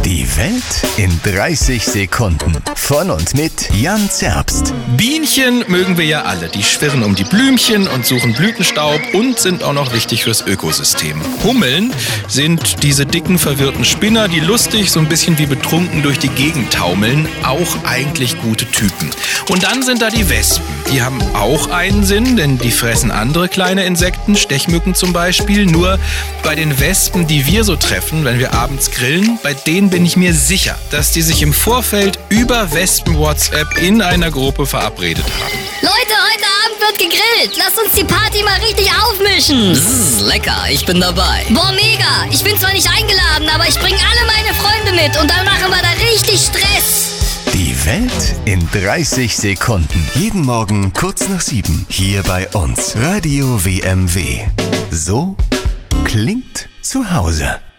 Die Welt in 30 Sekunden. Von und mit Jan Zerbst. Bienchen mögen wir ja alle. Die schwirren um die Blümchen und suchen Blütenstaub und sind auch noch wichtig fürs Ökosystem. Hummeln sind diese dicken, verwirrten Spinner, die lustig, so ein bisschen wie betrunken durch die Gegend taumeln. Auch eigentlich gute Typen. Und dann sind da die Wespen. Die haben auch einen Sinn, denn die fressen andere kleine Insekten, Stechmücken zum Beispiel. Nur bei den Wespen, die wir so treffen, wenn wir abends grillen, bei denen bin ich mir sicher, dass die sich im Vorfeld über Wespen-WhatsApp in einer Gruppe verabredet haben. Leute, heute Abend wird gegrillt. Lasst uns die Party mal richtig aufmischen. Lecker, ich bin dabei. Boah, mega. Ich bin zwar nicht eingeladen, aber ich bringe alle meine Freunde mit und dann machen wir da richtig Stress. Die Welt in 30 Sekunden. Jeden Morgen kurz nach 7. Hier bei uns. Radio WMW. So klingt zu Hause.